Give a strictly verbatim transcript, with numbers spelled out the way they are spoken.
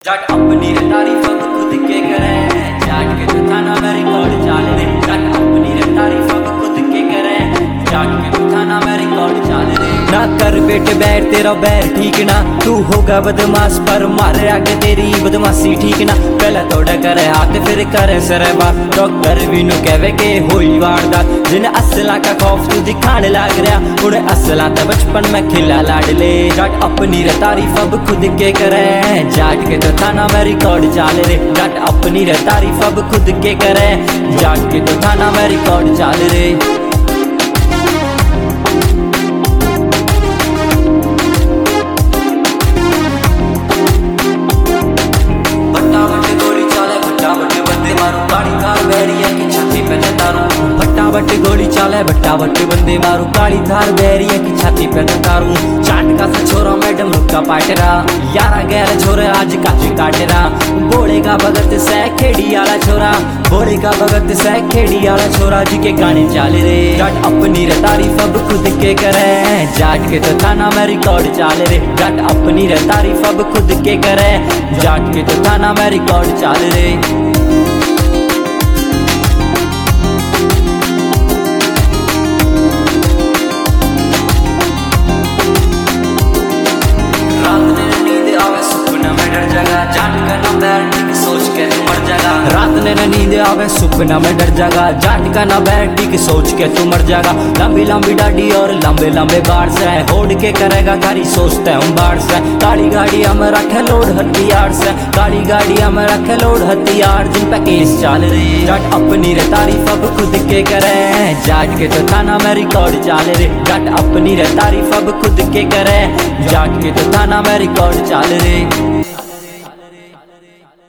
जट अपनी रे तारीफ अब खुद के करे, जाट के तो थाना में रिकॉर्ड चाल रे। जट अपनी रे तारीफ अब खुद के करे, जाट के तो थाना में रिकॉर्ड चाल रे। ना कर बेटे बैर तेरा बैर ठीक ना, तू होगा बदमाश पर मारे आगे तेरी बदमाशी ठीक ना। पहला तोड़ा करे हाथ फिर करे सरबा, डॉक्टर भी नु कहवे के होई वारदात। जिन असला का खौफ तू दिखाने लाग रहा, उड़े असला तो बचपन में खिला लाडले। जाट अपनी रे तारीफ अब खुद के करे, जाट के तो थाना में रिकॉर्ड चाल रे। जाट अपनी रे तारीफ अब खुद के करे, जाट के तो थाना में रिकॉर्ड चाल रे। फटाफट गोली चाले फटाफट बंदे मारू, काली थार बैरिया की छाती पे तारू। चाट का सा छोरा मैडम रुका पाटरा, यारा गैर छोरे आज काचे काटरा। बोले का भगत से खेड़ी आला छोरा, बोले का भगत से खेड़ी आला छोरा जी के गाने चाल रे। जाट अपनी रे तारीफ अब खुद के करे, जाट के तो थाना में रिकॉर्ड चाल रे। जाट अपनी रे तारीफ अब खुद के करे, जाट के तो थाना में रिकॉर्ड चाल रे। रात ने नींद आवे सुपना में डर जागा, जाट का ना बैठी की सोच के तू मर जागा। लंबी लंबी डाडी और लंबे लंबे बाढ़ से होड़ के करेगा गाड़ी सोचते हम बाढ़ से। काली गाड़ी हम रखे लोड हथियार से, काली गाड़ी हम रखे लोड हथियार जिन पे केस चाल रे। जाट अपनी रे तारीफ अब खुद के करे, जाट के तो थाना में रिकॉर्ड चाल रे। जाट अपनी रे तारीफ अब खुद के करे, जाट के तो थाना में रिकॉर्ड चाल रे।